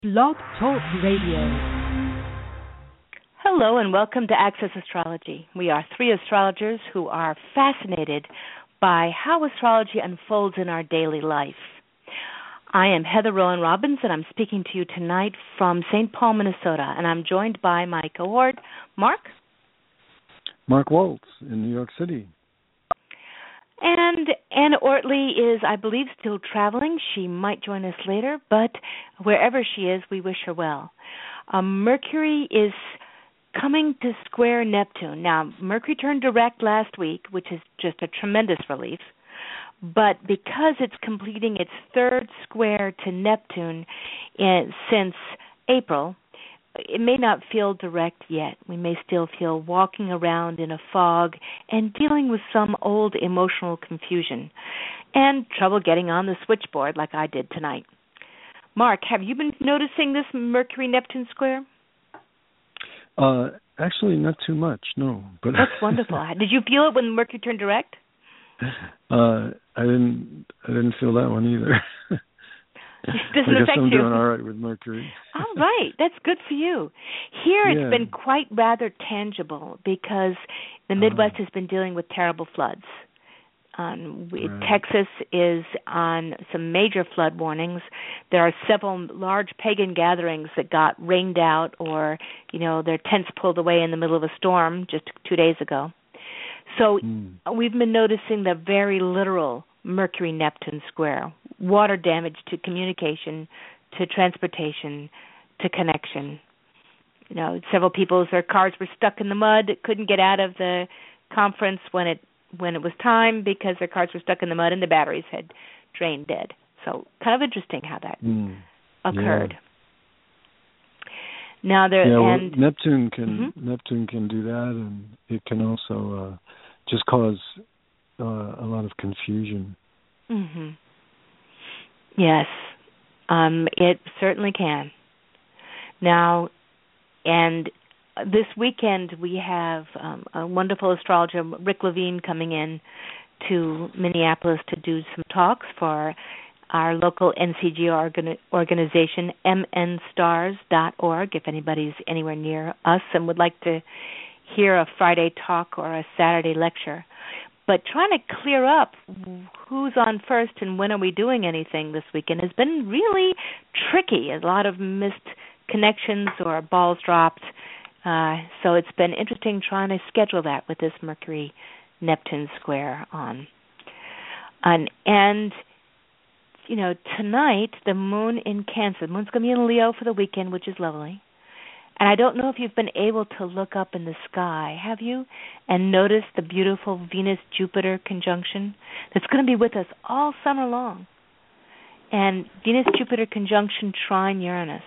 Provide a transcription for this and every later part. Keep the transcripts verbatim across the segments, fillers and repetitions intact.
Blog Talk Radio. Hello and welcome to Access Astrology. We are three astrologers who are fascinated by how astrology unfolds in our daily life. I am Heather Rowan Robbins, and I'm speaking to you tonight from Saint Paul, Minnesota, and I'm joined by my cohort, Mark. Mark Waltz in New York City. And Anna Ortley is, I believe, still traveling. She might join us later, but wherever she is, we wish her well. Um, Mercury is coming to square Neptune. Now, Mercury turned direct last week, which is just a tremendous relief. But because it's completing its third square to Neptune in, since April, it may not feel direct yet. We may still feel walking around in a fog and dealing with some old emotional confusion and trouble getting on the switchboard like I did tonight. Mark, have you been noticing this Mercury-Neptune square? Uh, actually, not too much, no. But that's wonderful. Did you feel it when Mercury turned direct? Uh, I didn't. I didn't feel that one either. It doesn't I guess affect I'm you. doing all right with Mercury. All right, that's good for you. Here yeah. it's been quite rather tangible because the Midwest uh, has been dealing with terrible floods. Um, we, right. Texas is on some major flood warnings. There are several large pagan gatherings that got rained out or, you know, their tents pulled away in the middle of a storm just two days ago. So mm. we've been noticing the very literal Mercury-Neptune square, water damage to communication, to transportation, to connection. You know, several people's their cars were stuck in the mud, couldn't get out of the conference when it when it was time because their cars were stuck in the mud and the batteries had drained dead. So kind of interesting how that mm. occurred. Yeah. Now there yeah, well, and Neptune can mm-hmm. Neptune can do that, and it can also uh, just cause uh, a lot of confusion. Mm-hmm. Yes, um, it certainly can. Now, and this weekend we have um, a wonderful astrologer, Rick Levine, coming in to Minneapolis to do some talks for our local N C G organ- organization, m n stars dot org, if anybody's anywhere near us and would like to hear a Friday talk or a Saturday lecture. But trying to clear up who's on first and when are we doing anything this weekend has been really tricky. A lot of missed connections or balls dropped. Uh, so it's been interesting trying to schedule that with this Mercury-Neptune square on. And, and, you know, tonight the moon in Cancer. The moon's going to be in Leo for the weekend, which is lovely. And I don't know if you've been able to look up in the sky, have you, and notice the beautiful Venus-Jupiter conjunction that's going to be with us all summer long. And Venus-Jupiter conjunction trine Uranus.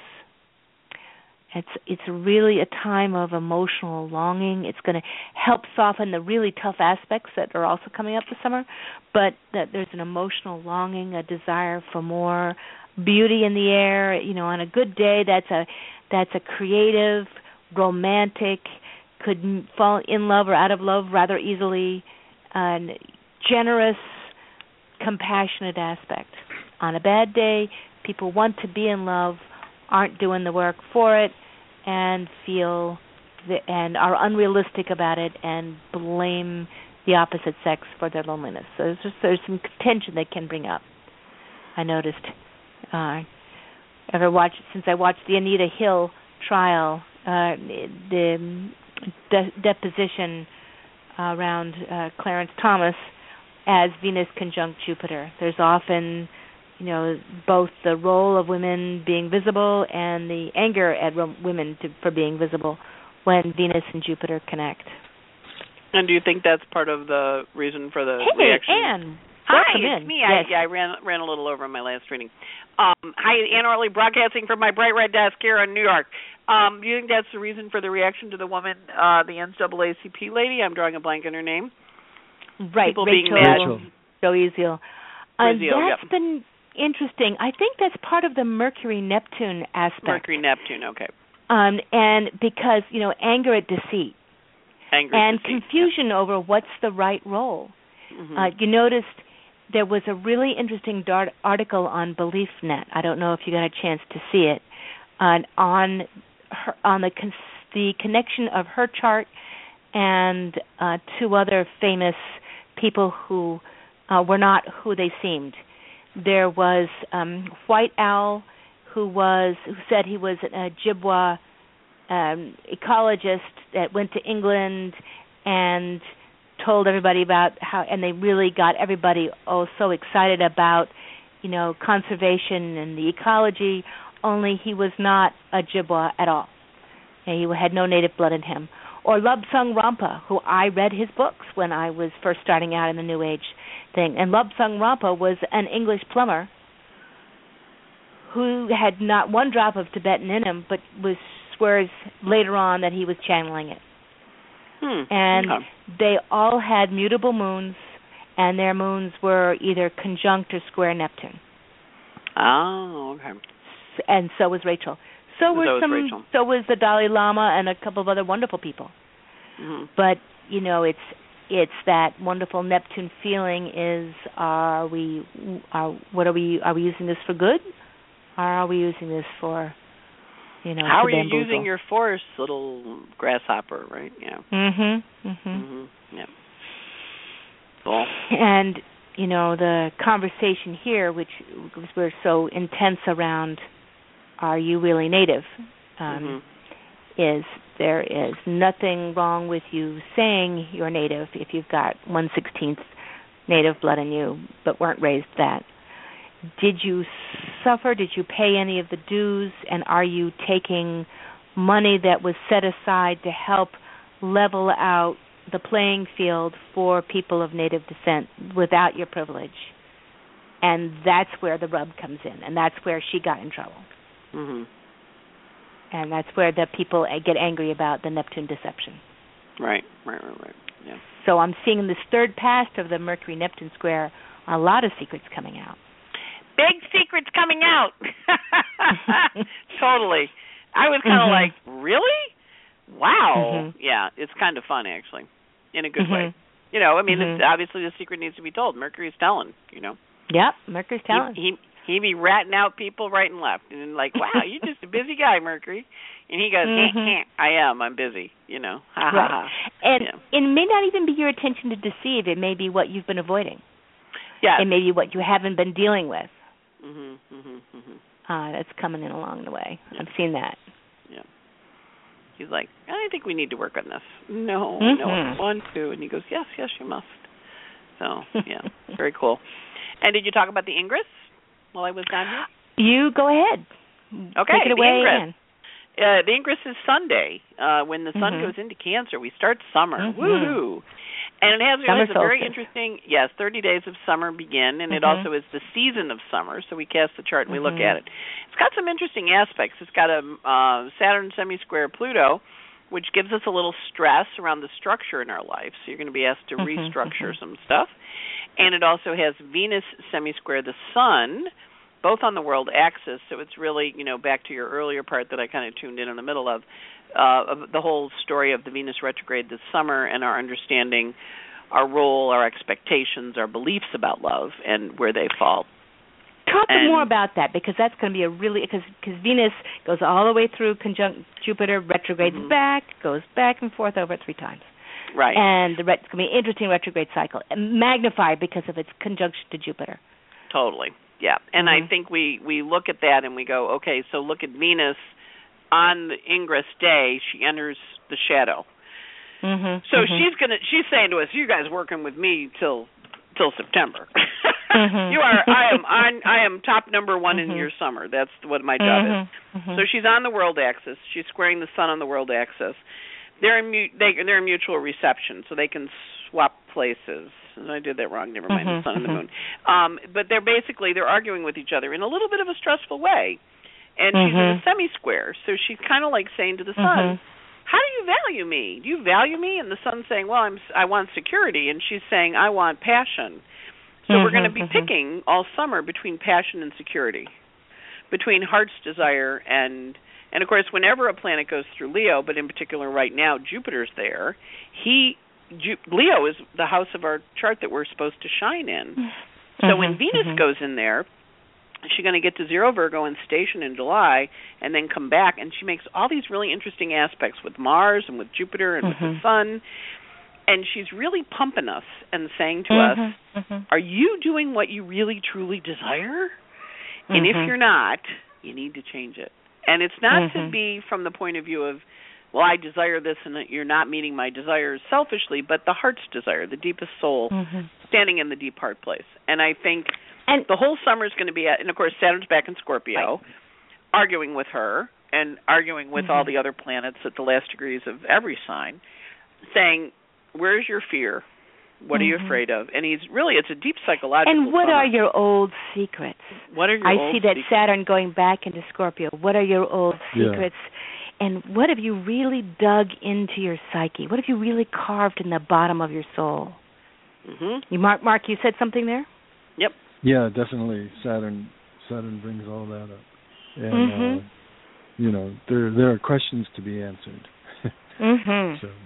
It's it's really a time of emotional longing. It's going to help soften the really tough aspects that are also coming up this summer, but that there's an emotional longing, a desire for more beauty in the air. You know, on a good day, that's a that's a creative, romantic, could fall in love or out of love rather easily, and generous, compassionate aspect. On a bad day, people want to be in love, aren't doing the work for it, and feel the, and are unrealistic about it and blame the opposite sex for their loneliness. So there's, just, there's some tension they can bring up. I noticed. Uh, ever watched since I watched the Anita Hill trial, uh, the de- deposition around uh, Clarence Thomas as Venus conjunct Jupiter. There's often, you know, both the role of women being visible and the anger at ro- women to, for being visible when Venus and Jupiter connect. And do you think that's part of the reason for the hey, reaction? Anne. Hi, Welcome it's in. me. Yes. I, yeah, I ran ran a little over in my last training. Um, hi, Ann Ortley, broadcasting from my bright red desk here in New York. Um, do you think that's the reason for the reaction to the woman, uh, the N double A C P lady? I'm drawing a blank on her name. Right, People Rachel, being mad. Rachel. Joeziel. Uh, that's yep. been interesting. I think that's part of the Mercury-Neptune aspect. Mercury-Neptune, okay. Um, and because, you know, anger at deceit. Anger and at deceit. confusion yep. over what's the right role. Mm-hmm. Uh, you noticed there was a really interesting dart article on BeliefNet. I don't know if you got a chance to see it. uh, on her, on the con- the connection of her chart and uh, two other famous people who uh, were not who they seemed. There was um, White Owl, who was who said he was an Ojibwa um, ecologist that went to England and told everybody about how, and they really got everybody oh so excited about, you know, conservation and the ecology. Only he was not a Ojibwa at all. And he had no native blood in him. Or Lobsang Rampa, who I read his books when I was first starting out in the New Age thing. And Lobsang Rampa was an English plumber who had not one drop of Tibetan in him, but was swears later on that he was channeling it. Hmm. And okay. they all had mutable moons, and their moons were either conjunct or square Neptune. Oh, okay. And so was Rachel. So was so some. Was Rachel. So was the Dalai Lama and a couple of other wonderful people. Mm-hmm. But you know, it's it's that wonderful Neptune feeling. Is are we? Are what are we? Are we using this for good, or are we using this for, you know? How are you bamboozle? using your force, little grasshopper? Right? Yeah. Mhm. Mhm. Mhm. Yeah. Cool. And you know, the conversation here, which we're so intense around. Are you really native? Um, mm-hmm. Is there is nothing wrong with you saying you're native if you've got one sixteenth native blood in you, but weren't raised that. Did you suffer? Did you pay any of the dues? And are you taking money that was set aside to help level out the playing field for people of native descent without your privilege? And that's where the rub comes in, and that's where she got in trouble. Mm-hmm. And that's where the people get angry about the Neptune deception. Right, right, right, right. Yeah. So I'm seeing in this third pass of the Mercury-Neptune square a lot of secrets coming out. Big secrets coming out. Totally. I was kind of mm-hmm. like, really? Wow. Mm-hmm. Yeah, it's kind of fun, actually, in a good mm-hmm. way. You know, I mean, mm-hmm. obviously the secret needs to be told. Mercury's telling, you know. Yep, Mercury's telling. He, he He'd be ratting out people right and left, and like, wow, you're just a busy guy, Mercury. And he goes, mm-hmm. eh, eh, I am, I'm busy, you know. Ha, right. ha, ha. And yeah. it may not even be your intention to deceive. It may be what you've been avoiding. Yeah. It may be what you haven't been dealing with. Mm-hmm, mm-hmm, mm-hmm. Uh, that's coming in along the way. Yeah. I've seen that. Yeah. He's like, I think we need to work on this. No, mm-hmm. no, I want to. And he goes, yes, yes, you must. So, yeah, very cool. And did you talk about the Ingress while I was down here? You go ahead. Okay, Take it away. The Ingress. Uh, the Ingress is Sunday. Uh, when the sun mm-hmm. goes into Cancer, we start summer. Mm-hmm. Woohoo! And it has, it has a very interesting, yes, thirty days of summer begin, and mm-hmm. it also is the season of summer, so we cast the chart and we mm-hmm. look at it. It's got some interesting aspects. It's got a uh, Saturn semi-square Pluto, which gives us a little stress around the structure in our life, so you're going to be asked to mm-hmm. restructure mm-hmm. some stuff. And it also has Venus semi-square the Sun, both on the world axis, so it's really, you know, back to your earlier part that I kind of tuned in in the middle of, uh, of the whole story of the Venus retrograde this summer and our understanding our role, our expectations, our beliefs about love and where they fall. Talk and, more about that, because that's going to be a really, because because Venus goes all the way through conjunct Jupiter, retrogrades mm-hmm. back, goes back and forth over three times. Right. And the ret- it's going to be an interesting retrograde cycle, magnified because of its conjunction to Jupiter. Totally. Yeah, and mm-hmm. I think we, we look at that and we go, okay, so look at Venus on the Ingress day. She enters the shadow. Mm-hmm. So mm-hmm. she's gonna. She's saying to us, "You guys working with me till till September. mm-hmm. You are. I am on. I am top number one mm-hmm. in your summer. That's what my job mm-hmm. is." Mm-hmm. So she's on the world axis. She's squaring the sun on the world axis. They're in mu- they, they're in mutual reception, so they can swap places. I did that wrong. Never mind, mm-hmm. the sun and the moon. Um, but they're basically they're arguing with each other in a little bit of a stressful way. And mm-hmm. she's in a semi-square, so she's kind of like saying to the sun, mm-hmm. "How do you value me? Do you value me?" And the sun's saying, "Well, I'm I want security," and she's saying, "I want passion." So mm-hmm. we're going to be mm-hmm. picking all summer between passion and security, between heart's desire and. And, of course, whenever a planet goes through Leo, but in particular right now Jupiter's there, he Ju- Leo is the house of our chart that we're supposed to shine in. So mm-hmm, when Venus mm-hmm. goes in there, she's going to get to zero Virgo and station in July and then come back, and she makes all these really interesting aspects with Mars and with Jupiter and mm-hmm. with the Sun, and she's really pumping us and saying to mm-hmm. us, mm-hmm. are you doing what you really, truly desire? Mm-hmm. And if you're not, you need to change it. And it's not mm-hmm. to be from the point of view of, well, I desire this and that you're not meeting my desires selfishly, but the heart's desire, the deepest soul, mm-hmm. standing in the deep heart place. And I think and the whole summer is going to be at, and of course Saturn's back in Scorpio, right. arguing with her and arguing with mm-hmm. all the other planets at the last degrees of every sign, saying, where's your fear? What mm-hmm. are you afraid of? And he's really, it's a deep psychological And what summer. are your old secrets? What are your I old see that secrets? Saturn going back into Scorpio. What are your old secrets? Yeah. And what have you really dug into your psyche? What have you really carved in the bottom of your soul? Mm-hmm. You, Mark, Mark, you said something there? Yep. Yeah, definitely. Saturn, Saturn brings all that up, and mm-hmm. uh, you know, there there are questions to be answered. mm-hmm. So,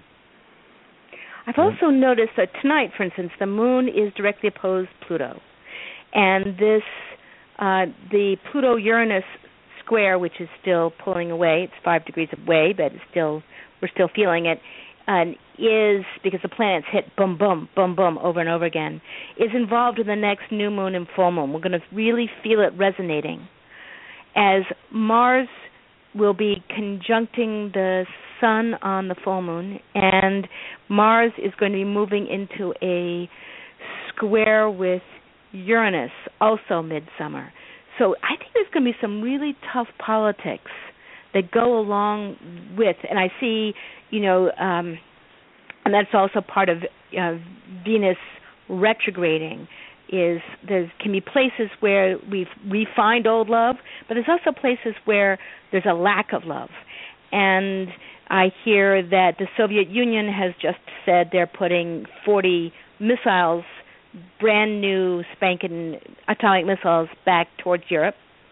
I've yeah. also noticed that tonight, for instance, the Moon is directly opposed Pluto, and this uh, the Pluto-Uranus square, which is still pulling away. It's five degrees away, but it's still we're still feeling it. And is because the planets hit boom, boom, boom, boom over and over again. Is involved in the next new moon and full moon. We're going to really feel it resonating, as Mars will be conjuncting the Sun on the full moon, and Mars is going to be moving into a square with Uranus, also midsummer. So I think there's going to be some really tough politics that go along with, and I see, you know, um, and that's also part of uh, Venus retrograding, is there can be places where we we find old love, but there's also places where there's a lack of love. And I hear that the Soviet Union has just said they're putting forty missiles, brand new spanking atomic missiles, back towards Europe.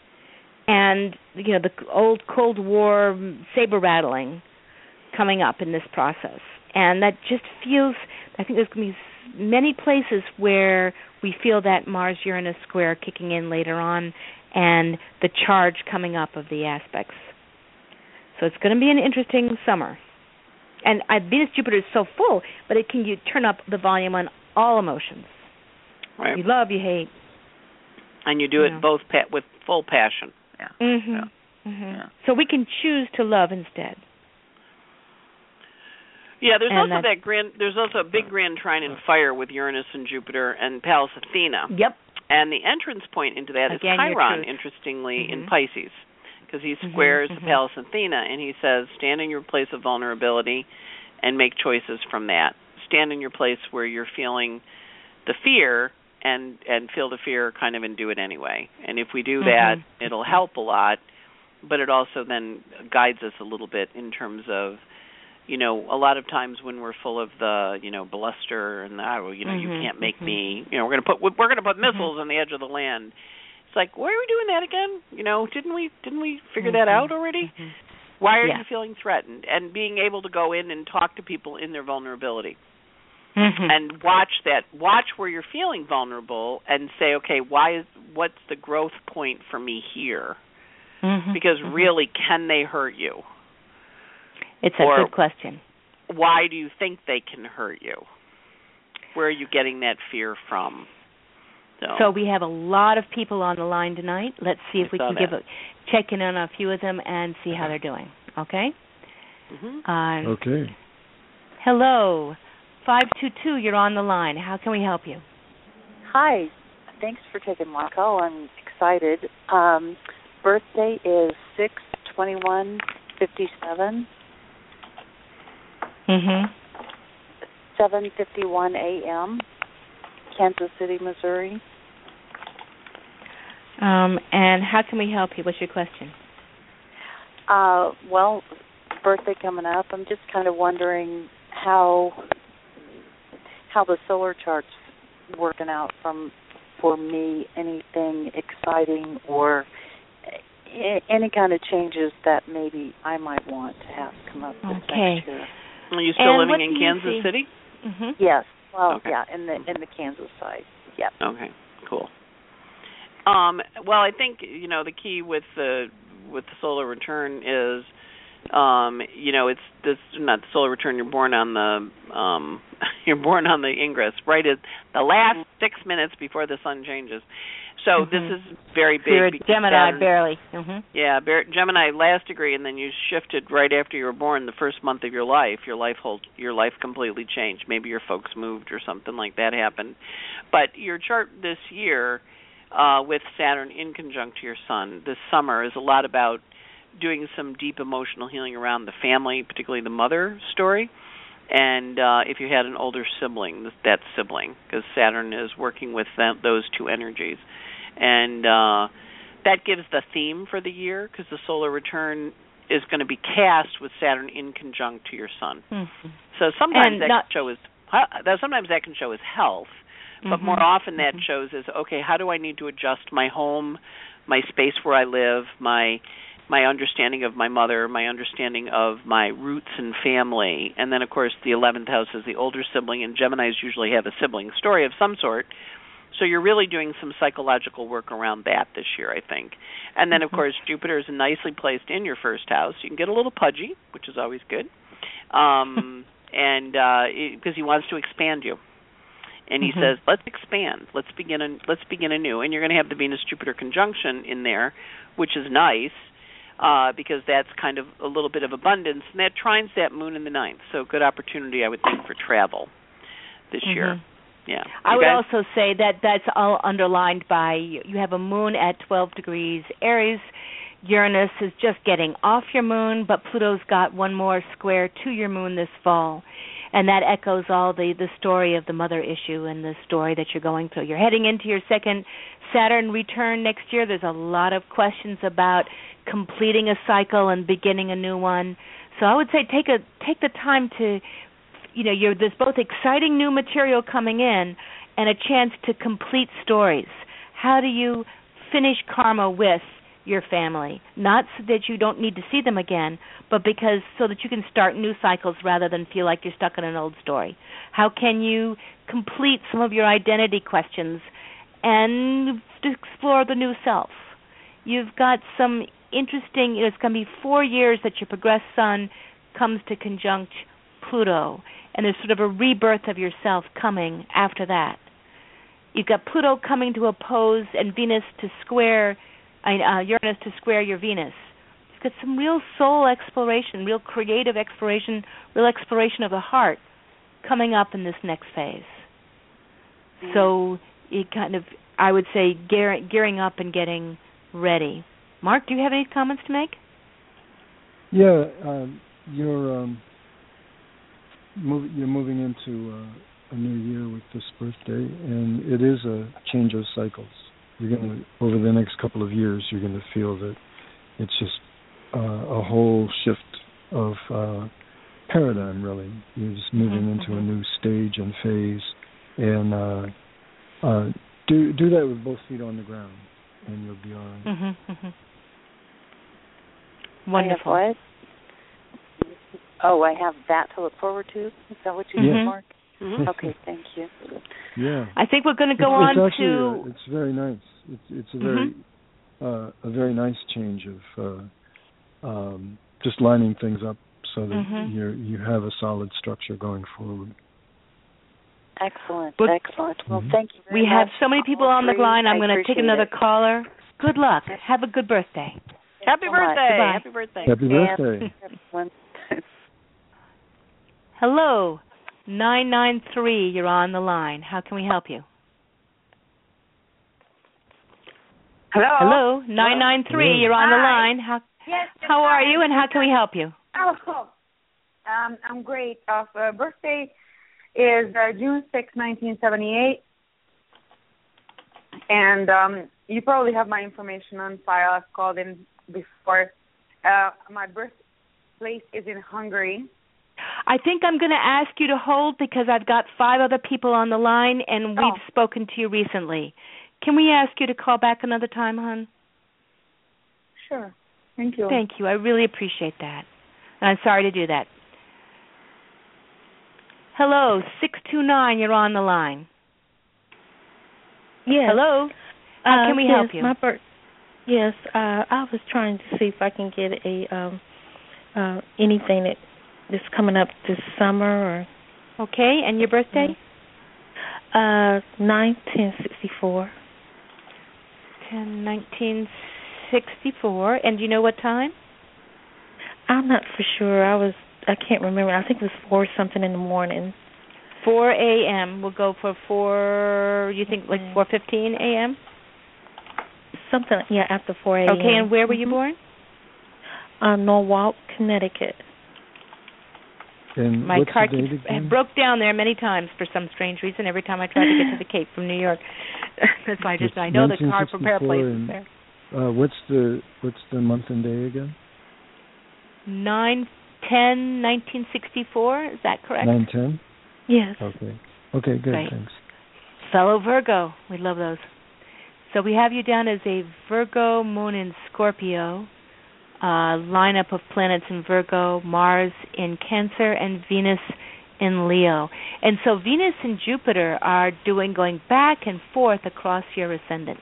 And, you know, the old Cold War saber rattling coming up in this process. And that just feels, I think there's going to be many places where we feel that Mars-Uranus square kicking in later on and the charge coming up of the aspects. So it's going to be an interesting summer. And uh, Venus-Jupiter is so full, but it can you turn up the volume on all emotions. Right. You love, you hate. And you do you it know. both pa- with full passion. Yeah. Mm-hmm. Yeah. Mm-hmm. Yeah. So we can choose to love instead. Yeah, there's and also that grand. There's also a big grand trine in fire with Uranus and Jupiter and Pallas Athena. Yep. And the entrance point into that Again, is Chiron, your truth. interestingly, mm-hmm. in Pisces, because he squares mm-hmm. the Pallas Athena, and he says, stand in your place of vulnerability and make choices from that. Stand in your place where you're feeling the fear and and feel the fear kind of and do it anyway. And if we do that, mm-hmm. it'll help a lot, but it also then guides us a little bit in terms of, you know, a lot of times when we're full of the, you know, bluster and the, oh, you know, mm-hmm. you can't make mm-hmm. me, you know, we're going to put we're going to put missiles mm-hmm. on the edge of the land. It's like, why are we doing that again? You know, didn't we didn't we figure mm-hmm. that out already? Mm-hmm. Why are yeah. you feeling threatened? And being able to go in and talk to people in their vulnerability. Mm-hmm. And watch that. Watch where you're feeling vulnerable, and say, okay, why is what's the growth point for me here? Mm-hmm. Because mm-hmm. really, can they hurt you? It's a or good question. Why do you think they can hurt you? Where are you getting that fear from? So, so we have a lot of people on the line tonight. Let's see if I we can that. give a check in on a few of them and see how they're doing. Okay. Mm-hmm. Uh, okay. Hello. five two two, you're on the line. How can we help you? Hi. Thanks for taking my call. I'm excited. Um, birthday is six twenty-one fifty-seven. Mm-hmm. seven fifty-one a.m., Kansas City, Missouri. Um, and how can we help you? What's your question? Uh, well, birthday coming up. I'm just kind of wondering how... how the solar chart's working out from for me, anything exciting or any kind of changes that maybe I might want to have come up this okay. next year. Are you still and living in Kansas see? City? Mm-hmm. Yes. Well, okay. yeah, in the in the Kansas side. Yep. Okay, cool. Um, well, I think you know the key with the with the solar return is, um, you know, it's this not the solar return. You're born on the um, you're born on the ingress, right at the last six minutes before the sun changes. So mm-hmm. this is very big. You're a Gemini, Saturn, barely. Mm-hmm. Yeah, Bar- Gemini last degree, and then you shifted right after you were born. The first month of your life, your life hold, your life completely changed. Maybe your folks moved or something like that happened. But your chart this year, uh, with Saturn in conjunct to your Sun, this summer is a lot about doing some deep emotional healing around the family, particularly the mother story. And uh, if you had an older sibling, that sibling, because Saturn is working with them, those two energies. And uh, that gives the theme for the year, because the solar return is going to be cast with Saturn in conjunct to your Sun. Mm-hmm. So sometimes and that not- can show as sometimes that can show as health, but mm-hmm. more often that mm-hmm. shows as, okay, how do I need to adjust my home, my space where I live, my my understanding of my mother, my understanding of my roots and family. And then, of course, the eleventh house is the older sibling, and Geminis usually have a sibling story of some sort. So you're really doing some psychological work around that this year, I think. And then, of course, Jupiter is nicely placed in your first house. You can get a little pudgy, which is always good, um, and because uh, he wants to expand you. And he mm-hmm. says, let's expand. Let's begin, a, let's begin anew. And you're going to have the Venus-Jupiter conjunction in there, which is nice, uh, because that's kind of a little bit of abundance. And that trines that moon in the ninth. So good opportunity, I would think, for travel this mm-hmm. year. Yeah. I you would guys? also say that that's all underlined by you have a moon at twelve degrees Aries. Uranus is just getting off your moon, but Pluto's got one more square to your moon this fall. And that echoes all the, the story of the mother issue and the story that you're going through. You're heading into your second Saturn return next year. There's a lot of questions about completing a cycle and beginning a new one. So I would say take a take the time to, you know, you're, there's both exciting new material coming in and a chance to complete stories. How do you finish karma with your family? Not so that you don't need to see them again, but because so that you can start new cycles rather than feel like you're stuck in an old story. How can you complete some of your identity questions and explore the new self? You've got some interesting, you know, it's going to be four years that your progressed Sun comes to conjunct Pluto, and there's sort of a rebirth of yourself coming after that. You've got Pluto coming to oppose and Venus to square, uh, Uranus to square your Venus. You've got some real soul exploration, real creative exploration, real exploration of the heart coming up in this next phase. Mm-hmm. So you kind of, I would say, gear, gearing up and getting ready. Mark, do you have any comments to make? Yeah, um, you're um, move, you're moving into uh, a new year with this birthday, and it is a change of cycles. You're going to, over the next couple of years, you're going to feel that it's just uh, a whole shift of uh, paradigm, really. You're just moving mm-hmm. into a new stage and phase, and uh, uh, do do that with both feet on the ground, and you'll be all right. Mm-hmm, mm-hmm. Wonderful. I have what? Oh, I have that to look forward to? Is that what you yeah. said, Mark? Mm-hmm. Okay, thank you. Yeah. I think we're going to go it's, on it's actually, to... Uh, it's very nice. It's it's a very mm-hmm. uh, a very nice change of uh, um, just lining things up so that mm-hmm. you you have a solid structure going forward. Excellent, but, excellent. Well, mm-hmm. thank you very we much. have so many people on the line. I'm I going to take another it. caller. Good luck. Have a good birthday. Happy so birthday. Goodbye. Happy birthday. Happy birthday. Hello, nine nine three, you're on the line. How can we help you? Hello. Hello, nine nine three, you're on the Hi. line. How Yes. how are you, and how can we help you? Oh, cool. Um, I'm great. Uh, uh, birthday is uh, June sixth, nineteen seventy-eight. And um, you probably have my information on file. I've called in before. Uh, my birthplace is in Hungary. I think I'm going to ask you to hold because I've got five other people on the line, and we've Oh. spoken to you recently. Can we ask you to call back another time, hon? Sure. Thank you. Thank you. I really appreciate that. And I'm sorry to do that. Hello, six two nine, you're on the line. Yes. Hello? How uh, can we yes, help you? My birth. Yes, uh, I was trying to see if I can get a um, uh, anything that is coming up this summer. Or okay, and your birthday? Uh, nine ten sixty four. Ten nineteen sixty four. And do you know what time? I'm not for sure. I was. I can't remember. I think it was four something in the morning. Four a.m. We'll go for four. You think like four fifteen a.m. Something. Yeah, after four a.m. Okay, and where were you mm-hmm. born? Uh, Norwalk, Connecticut. And my what's card the date again? broke down there many times for some strange reason. Every time I tried to get to the Cape from New York, that's why I just it's I know the card from Paraplace is there. Uh, what's the what's the month and day again? Nine ten nineteen sixty four. Is that correct? Nine ten. Yes. Okay. Okay. Good. Right. Thanks. Fellow Virgo, we love those. So we have you down as a Virgo, Moon in Scorpio. Uh, lineup of planets in Virgo, Mars in Cancer, and Venus in Leo. And so Venus and Jupiter are doing going back and forth across your ascendant.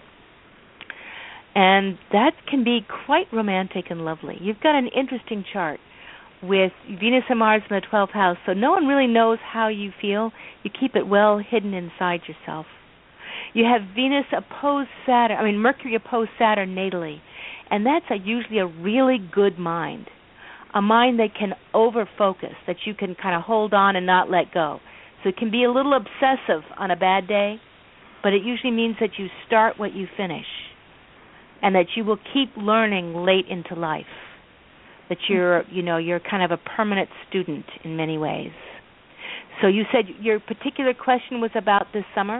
And that can be quite romantic and lovely. You've got an interesting chart with Venus and Mars in the twelfth house, so no one really knows how you feel. You keep it well hidden inside yourself. You have Venus opposed Saturn, I mean Mercury opposed Saturn natally. And that's a, usually a really good mind, a mind that can over-focus, that you can kind of hold on and not let go. So it can be a little obsessive on a bad day, but it usually means that you start what you finish and that you will keep learning late into life, that you're, you know, you're kind of a permanent student in many ways. So you said your particular question was about this summer?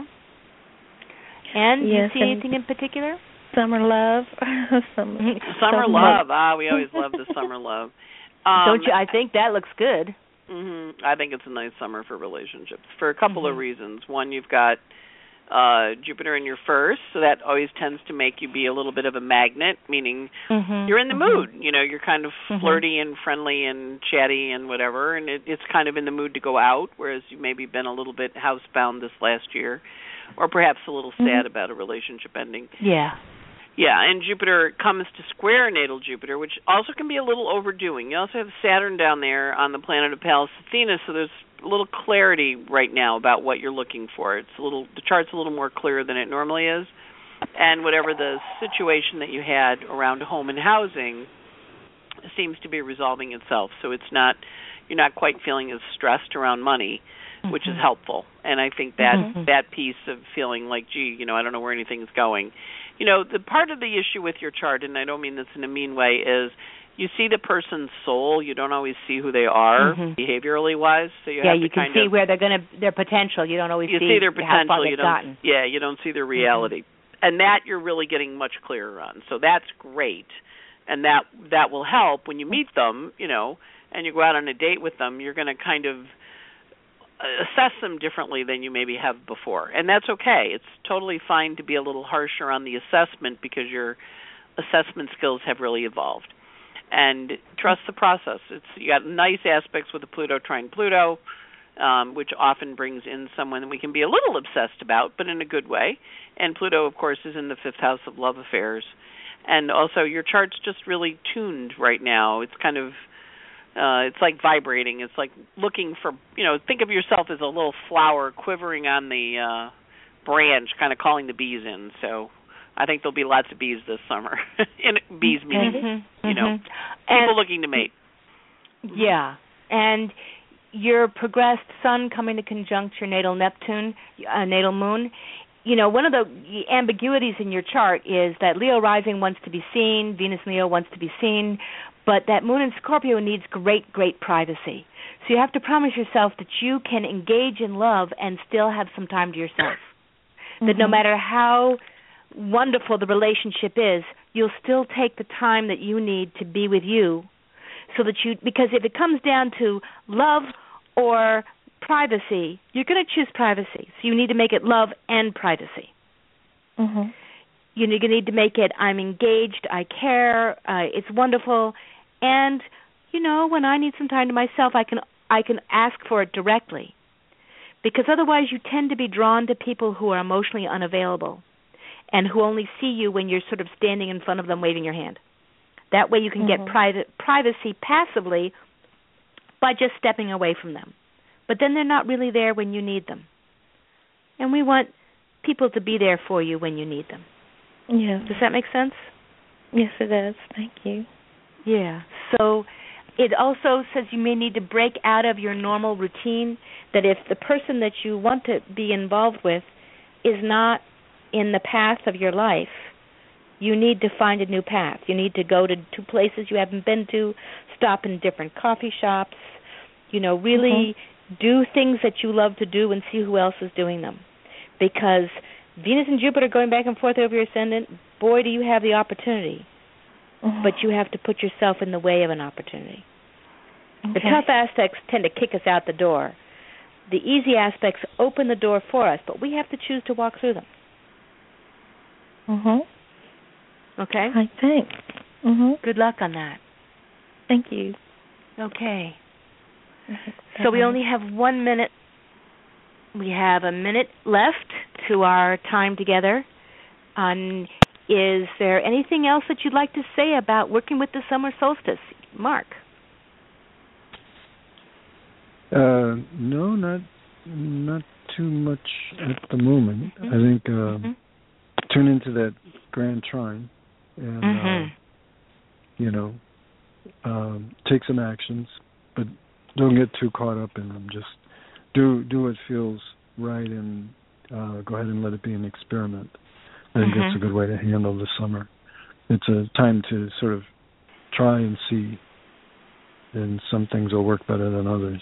And yes, do you see anything in particular? Summer love. summer, summer summer love. Ah, we always love the summer love. Um, Don't you? I think that looks good. Mm-hmm. I think it's a nice summer for relationships for a couple mm-hmm. of reasons. One, you've got uh, Jupiter in your first, so that always tends to make you be a little bit of a magnet, meaning mm-hmm. you're in the mm-hmm. mood. You know, you're kind of mm-hmm. flirty and friendly and chatty and whatever, and it, it's kind of in the mood to go out, whereas you've maybe been a little bit housebound this last year, or perhaps a little sad mm-hmm. about a relationship ending. Yeah. Yeah, and Jupiter comes to square natal Jupiter, which also can be a little overdoing. You also have Saturn down there on the planet of Pallas Athena, so there's a little clarity right now about what you're looking for. It's a little the chart's a little more clear than it normally is, and whatever the situation that you had around home and housing seems to be resolving itself. So it's not you're not quite feeling as stressed around money, mm-hmm. which is helpful. And I think that mm-hmm. that piece of feeling like, gee, you know, I don't know where anything's going. You know, the part of the issue with your chart, and I don't mean this in a mean way, is you see the person's soul. You don't always see who they are mm-hmm. behaviorally wise. So you yeah, have you to can kind see of, where they're going to their potential. You don't always you see, see their how potential. far You they've don't. gotten. Yeah, you don't see their reality, mm-hmm. and that you're really getting much clearer on. So that's great, and that that will help when you meet them. You know, and you go out on a date with them. You're going to kind of assess them differently than you maybe have before. And that's okay. It's totally fine to be a little harsher on the assessment because your assessment skills have really evolved. And trust the process. It's you got nice aspects with the Pluto trine Pluto, um, which often brings in someone that we can be a little obsessed about, but in a good way. And Pluto, of course, is in the fifth house of love affairs. And also your chart's just really tuned right now. It's kind of Uh, it's like vibrating. It's like looking for, you know, think of yourself as a little flower quivering on the uh, branch, kind of calling the bees in. So I think there'll be lots of bees this summer. in bees meaning, mm-hmm. you know, mm-hmm. people and, looking to mate. Yeah. And your progressed sun coming to conjunct your natal Neptune, uh, natal moon, you know, one of the ambiguities in your chart is that Leo rising wants to be seen, Venus and Leo wants to be seen, but that moon in Scorpio needs great, great privacy. So you have to promise yourself that you can engage in love and still have some time to yourself. Mm-hmm. That no matter how wonderful the relationship is, you'll still take the time that you need to be with you so that you, because if it comes down to love or privacy, you're going to choose privacy. So you need to make it love and privacy. Mm-hmm. You need to make it, I'm engaged, I care, uh, it's wonderful, and, you know, when I need some time to myself, I can I can ask for it directly. Because otherwise you tend to be drawn to people who are emotionally unavailable. and who only see you when you're sort of standing in front of them waving your hand. That way you can mm-hmm. get private privacy passively by just stepping away from them. But then they're not really there when you need them. And we want people to be there for you when you need them. Yeah. Does that make sense? Yes, it does. Thank you. Yeah. So it also says you may need to break out of your normal routine, that if the person that you want to be involved with is not in the path of your life, you need to find a new path. You need to go to, to places you haven't been to, stop in different coffee shops, you know, really mm-hmm. do things that you love to do and see who else is doing them. Because Venus and Jupiter going back and forth over your ascendant, boy, do you have the opportunity. Mm-hmm. But you have to put yourself in the way of an opportunity. Okay. The tough aspects tend to kick us out the door. The easy aspects open the door for us, but we have to choose to walk through them. Mm-hmm. Okay? I think. Mm-hmm. Good luck on that. Thank you. Okay. So we only have one minute. We have a minute left to our time together. Um, is there anything else that you'd like to say about working with the summer solstice, Mark? Uh, no, not not too much at the moment. Mm-hmm. I think uh, mm-hmm. turn into that grand trine, and mm-hmm. uh, you know, um, take some actions, but don't get too caught up in them. Just do do what feels right, and uh, go ahead and let it be an experiment. I think mm-hmm. that's a good way to handle the summer. It's a time to sort of try and see, and some things will work better than others.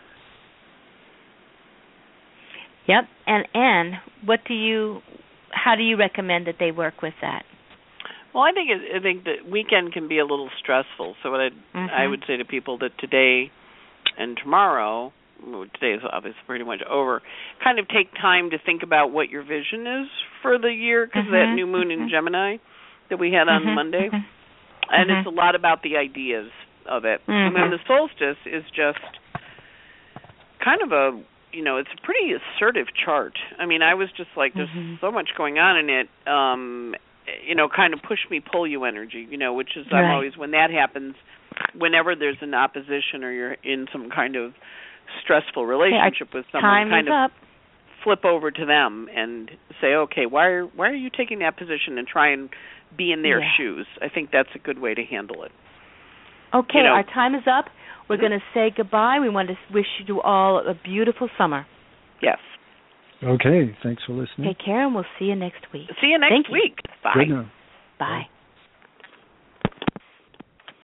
Yep. And Anne, what do you, how do you recommend that they work with that? Well, I think it, I think the weekend can be a little stressful. So what I'd, mm-hmm. I would say to people that today and tomorrow, today is obviously pretty much over, kind of take time to think about what your vision is for the year, because mm-hmm. that new moon in Gemini that we had on mm-hmm. Monday, mm-hmm. and it's a lot about the ideas of it. Mm-hmm. And then the solstice is just kind of a, you know, it's a pretty assertive chart. I mean, I was just like, there's mm-hmm. so much going on in it, um, you know, kind of push me, pull you energy, you know, which is, right. I'm always, when that happens, whenever there's an opposition or you're in some kind of stressful relationship okay, with someone, time kind is of up. Flip over to them and say, okay, why are, why are you taking that position, and try and be in their yeah. shoes. I think that's a good way to handle it. Okay, you know, our time is up. We're mm-hmm. going to say goodbye. We want to wish you all a beautiful summer. Yes. Okay, thanks for listening. Take care, and we'll see you next week. See you next Thank week. You. Bye. Good night. Bye. Bye.